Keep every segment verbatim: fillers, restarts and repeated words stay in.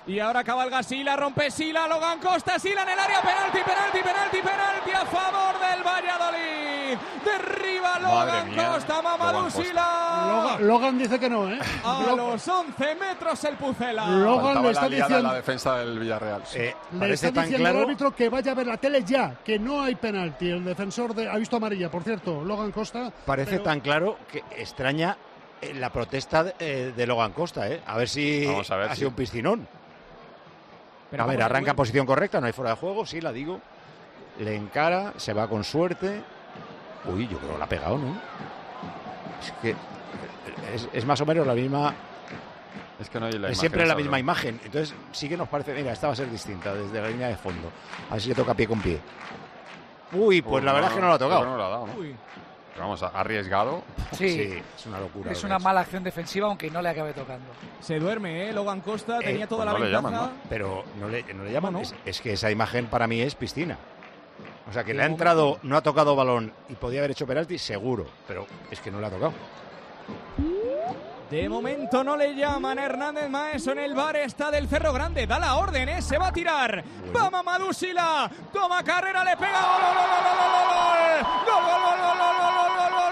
Y ahora cabalga Sila, rompe Sila, Logan Costa, Sila en el área, penalti, penalti, penalti, penalti a favor del Valladolid. Derriba Logan Costa, Mamadou Sila. Logan, Logan dice que no, ¿eh? A Logan, los once metros el Pucela. Logan le está la diciendo la defensa del Villarreal. Sí. Eh, le está tan diciendo claro... al árbitro que vaya a ver la tele ya, que no hay penalti. El defensor de, ha visto amarilla, por cierto, Logan Costa. Parece pero... tan claro que extraña la protesta de, eh, de Logan Costa, ¿eh? A ver si Vamos a ver, ha sí. sido un piscinón. Pero a ver, vamos, arranca en bueno. posición correcta, no hay fuera de juego, sí, la digo. Le encara, se va con suerte. Uy, yo creo que la ha pegado, ¿no? Es que es, es más o menos la misma... Es que no hay la es imagen siempre la esa, misma ¿no? imagen. Entonces sí que nos parece... Mira, esta va a ser distinta desde la línea de fondo. A ver si le toca pie con pie. Uy, pues Uy, la verdad es que no lo ha tocado. No lo ha dado, ¿no? Uy. Pero vamos, arriesgado. Sí, Sí, es una locura. es lo una que mala acción defensiva, aunque no le acabe tocando. Se duerme, ¿eh? Logan Costa Eh, tenía toda pues la no le ventaja. llaman, Pero no le, no le llaman, No, no. Es, es que esa imagen para mí es piscina. O sea, que De le ha momento. entrado, no ha tocado balón y podía haber hecho penalti, seguro. Pero es que no le ha tocado. De momento no le llaman a Hernández Maeso en el bar, está del Cerro Grande, da la orden, ¿eh? Se va a tirar, va Mamadou Sila, toma carrera, le pega, gol, gol, gol, gol, gol, gol, gol, gol, gol, gol, gol, gol,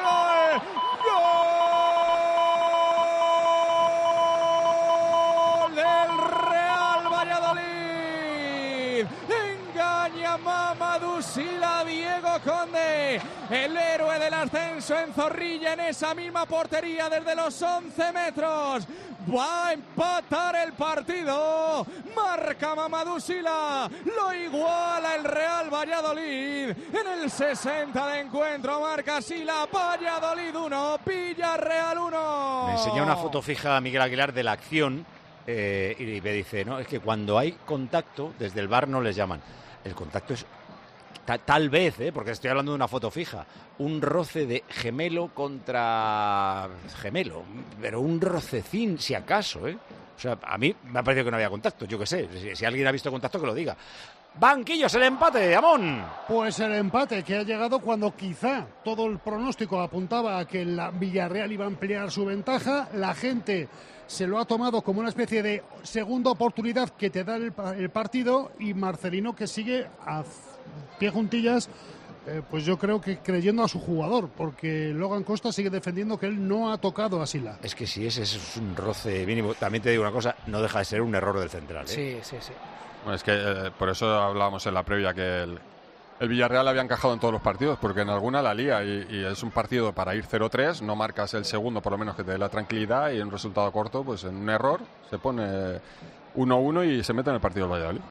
gol, gol del Real Valladolid, engaña Mamadou Sila, Diego Conde, el héroe del ascenso en Zorrilla, en esa misma portería desde los once metros. Va a empatar el partido. Marca Mamadou Sila. Lo iguala el Real Valladolid. En el sesenta de encuentro marca Sila. Valladolid uno, Villarreal uno. Me enseñó una foto fija a Miguel Aguilar de la acción eh, y me dice, no, es que cuando hay contacto, desde el V A R no les llaman. El contacto es... Ta, tal vez, ¿eh? Porque estoy hablando de una foto fija, un roce de gemelo contra gemelo, pero un rocecín, si acaso, ¿eh? O sea, a mí me ha parecido que no había contacto, yo qué sé, si, si alguien ha visto contacto que lo diga. Banquillos, el empate, Amón. Pues el empate que ha llegado cuando quizá todo el pronóstico apuntaba a que la Villarreal iba a ampliar su ventaja, la gente se lo ha tomado como una especie de segunda oportunidad que te da el, el partido, y Marcelino, que sigue a pie juntillas, eh, pues yo creo que creyendo a su jugador, porque Logan Costa sigue defendiendo que él no ha tocado a Sila. Es que si ese es un roce mínimo, también te digo una cosa, no deja de ser un error del central, ¿eh? Sí, sí, sí. Bueno, es que eh, por eso hablábamos en la previa que el, el Villarreal había encajado en todos los partidos, porque en alguna la lía y, y es un partido para ir cero tres, no marcas el segundo por lo menos que te dé la tranquilidad, y en un resultado corto, pues en un error se pone uno uno y se mete en el partido del Valladolid.